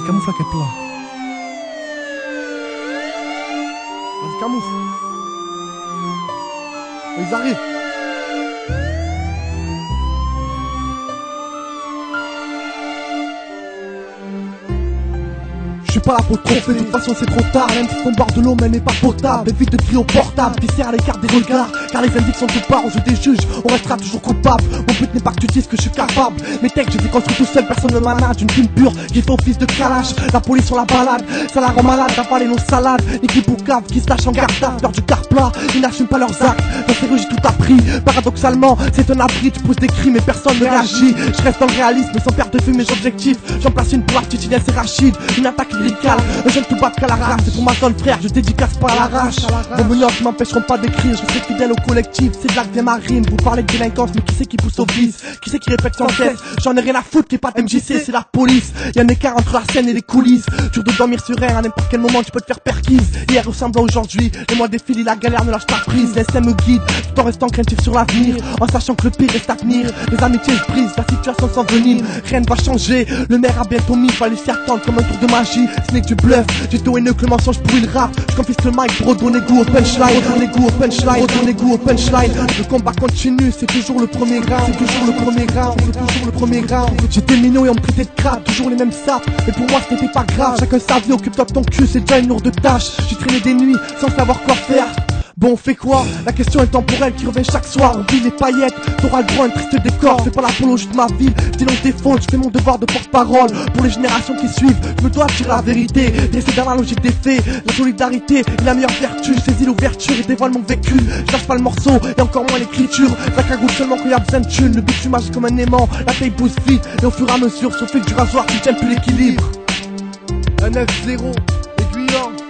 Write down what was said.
Camoufle à quel plat? Vas-y, camoufle. Ils arrivent. Je suis pas là pour te tromper, de toute façon c'est trop tard. Même si ton bord de l'eau même n'est pas potable, évite de crier au portable, qui sert à l'écart des regards. Car les indices sont de part, aux yeux des juges, on restera toujours coupable. Mon but n'est pas que tu dises que je suis capable. Mes textes je les ai construits tout seul, personne ne manage. Une plume pure qui fait office de calage. La police on la balade, ça la rend malade. D'avaler nos salades, ni qui boucave, qui se lâchent en garde à peur du car plat. Ils n'assument pas leurs actes, dans ces rues j'ai tout appris. Paradoxalement, c'est un abri, tu pousses des cris mais personne ne réagit. Je reste dans le réalisme sans perdre de vue mes objectifs. J'en place une pour Artitine, c'est Rachid. Une attaque lyricale, un jeune tout bat qu'à la race. C'est pour ma zone frère, je dédicace pas à l'arrache. Vos menaces m'empêcheront pas d'écrire, je suis fidèle au collectif. C'est de là que vient ma rime, vous parlez de délinquance, mais qui c'est qui pousse au vice? Qui c'est qui répète sans cesse? J'en ai rien à foutre, qui pas MJC, c'est la police. Y'a un écart entre la scène et les coulisses. Dur de dormir sur rien, à n'importe quel moment tu peux te faire perquise. Hier ressemble à aujourd'hui, les mois défilent, la galère ne lâche pas prise. L'essai me guide, tout en restant craintif sur l'avenir, en sachant que le pire reste à tenir. Les amitiés je brise, la situation s'envenime, rien ne va changer. Le maire a bientôt mis, fallait s'y attendre comme un tour de magie. Ce n'est que du bluff, j'ai tout haineux que le mensonge pourrit le rap. Je confisque le mic pour redonner goût au punchline, redonner goût au punchline, redonner goût au punchline. Le combat continue, c'est toujours le premier round, c'est toujours le premier round, c'est toujours le premier round. J'étais minot et on me traitait de crap, toujours les mêmes sapes. Mais pour moi ce n'était pas grave, chacun sa vie, occupe-toi de ton cul, c'est déjà une lourde tâche. J'ai traîné des nuits sans savoir quoi faire. Bon, on fait quoi? La question est temporelle qui revient chaque soir. Oublie les paillettes, t'auras le droit à un triste décor. Fais pas l'apologie de ma ville, je dénonce tes fautes, je fais mon devoir de porte-parole. Pour les générations qui suivent, je me dois de dire la vérité. Rester dans la logique des faits, la solidarité est la meilleure vertu. Je saisis l'ouverture et dévoile mon vécu. Je lâche pas le morceau et encore moins l'écriture. La cagoule seulement quand y a besoin de thunes. Le but tu magique comme un aimant, la taille pousse vite. Et au fur et à mesure, sauf que du rasoir, tu tiens plus l'équilibre. Un 9-0, aiguillon.